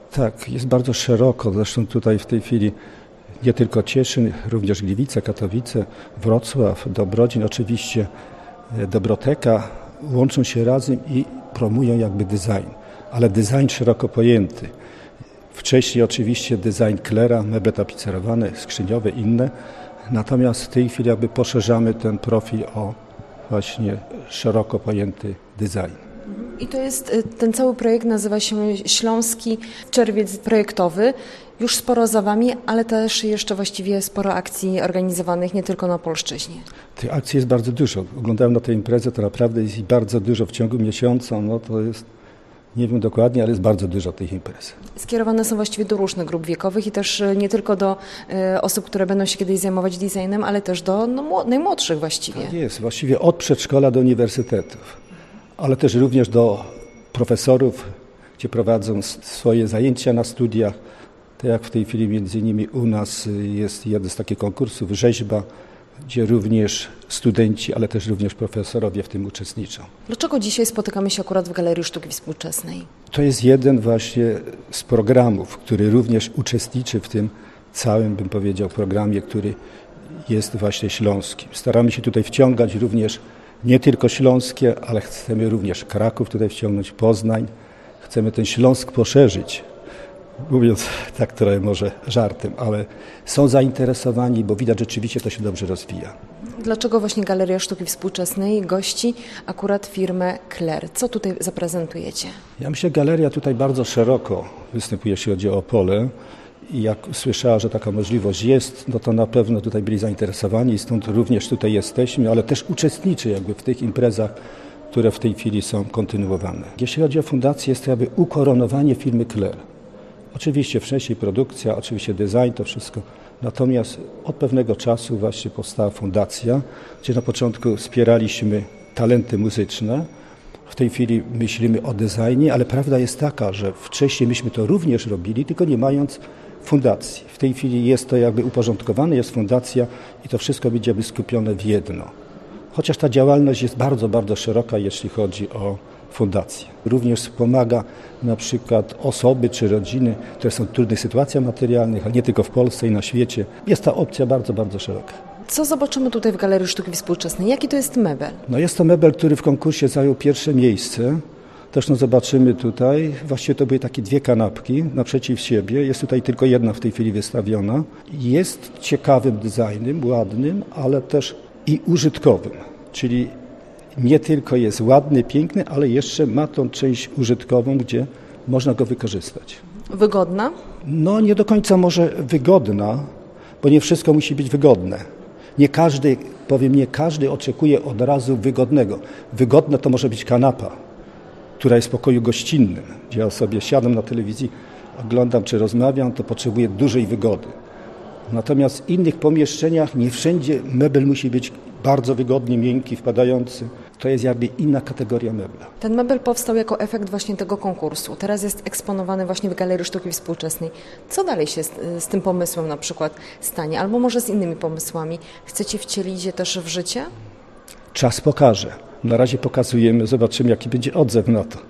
Tak, jest bardzo szeroko. Zresztą tutaj w tej chwili nie tylko Cieszyn, również Gliwice, Katowice, Wrocław, Dobrodzin, oczywiście Dobroteka łączą się razem i promują jakby design, ale design szeroko pojęty. Wcześniej oczywiście design Klera, meble tapicerowane, skrzyniowe, inne. Natomiast w tej chwili jakby poszerzamy ten profil o właśnie szeroko pojęty design. I to jest, ten cały projekt nazywa się Śląski Czerwiec Projektowy. Już sporo za Wami, ale też jeszcze właściwie sporo akcji organizowanych nie tylko na Opolszczyźnie. Tych akcji jest bardzo dużo. Oglądałem na tę imprezę, to naprawdę jest ich bardzo dużo w ciągu miesiąca. No to jest, nie wiem dokładnie, ale jest bardzo dużo tych imprez. Skierowane są właściwie do różnych grup wiekowych i też nie tylko do osób, które będą się kiedyś zajmować designem, ale też do najmłodszych właściwie. Tak jest, właściwie od przedszkola do uniwersytetów, ale też również do profesorów, gdzie prowadzą swoje zajęcia na studiach. Tak jak w tej chwili między innymi u nas jest jeden z takich konkursów, rzeźba, gdzie również studenci, ale też również profesorowie w tym uczestniczą. Dlaczego dzisiaj spotykamy się akurat w Galerii Sztuki Współczesnej? To jest jeden właśnie z programów, który również uczestniczy w tym całym, bym powiedział, programie, który jest właśnie śląski. Staramy się tutaj wciągać również nie tylko śląskie, ale chcemy również Kraków tutaj wciągnąć, Poznań. Chcemy ten Śląsk poszerzyć. Mówiąc tak trochę może żartem, ale są zainteresowani, bo widać rzeczywiście to się dobrze rozwija. Dlaczego właśnie Galeria Sztuki Współczesnej gości akurat firmę Kler? Co tutaj zaprezentujecie? Ja myślę, że galeria tutaj bardzo szeroko występuje, jeśli chodzi o Opole. I jak słyszała, że taka możliwość jest, no to na pewno tutaj byli zainteresowani i stąd również tutaj jesteśmy, ale też uczestniczy jakby w tych imprezach, które w tej chwili są kontynuowane. Jeśli chodzi o fundację, jest to jakby ukoronowanie firmy Kler. Oczywiście wcześniej produkcja, oczywiście design, to wszystko. Natomiast od pewnego czasu właśnie powstała fundacja, gdzie na początku wspieraliśmy talenty muzyczne. W tej chwili myślimy o designie, ale prawda jest taka, że wcześniej myśmy to również robili, tylko nie mając fundacji. W tej chwili jest to jakby uporządkowane, jest fundacja i to wszystko będzie skupione w jedno. Chociaż ta działalność jest bardzo, bardzo szeroka, jeśli chodzi o fundację. Również wspomaga na przykład osoby czy rodziny, które są w trudnych sytuacjach materialnych, ale nie tylko w Polsce i na świecie. Jest ta opcja bardzo, bardzo szeroka. Co zobaczymy tutaj w Galerii Sztuki Współczesnej? Jaki to jest mebel? No jest to mebel, który w konkursie zajął pierwsze miejsce. Też zobaczymy tutaj, właściwie to były takie dwie kanapki naprzeciw siebie. Jest tutaj tylko jedna w tej chwili wystawiona. Jest ciekawym designem, ładnym, ale też i użytkowym. Czyli nie tylko jest ładny, piękny, ale jeszcze ma tą część użytkową, gdzie można go wykorzystać. Wygodna? No nie do końca może wygodna, bo nie wszystko musi być wygodne. Nie każdy oczekuje od razu wygodnego. Wygodne to może być kanapa, która jest w pokoju gościnnym, gdzie ja sobie siadam na telewizji, oglądam czy rozmawiam, to potrzebuję dużej wygody. Natomiast w innych pomieszczeniach nie wszędzie mebel musi być bardzo wygodny, miękki, wpadający. To jest jakby inna kategoria mebla. Ten mebel powstał jako efekt właśnie tego konkursu. Teraz jest eksponowany właśnie w Galerii Sztuki Współczesnej. Co dalej się z tym pomysłem na przykład stanie? Albo może z innymi pomysłami? Chcecie wcielić je też w życie? Czas pokaże. Na razie pokazujemy, zobaczymy jaki będzie odzew na to.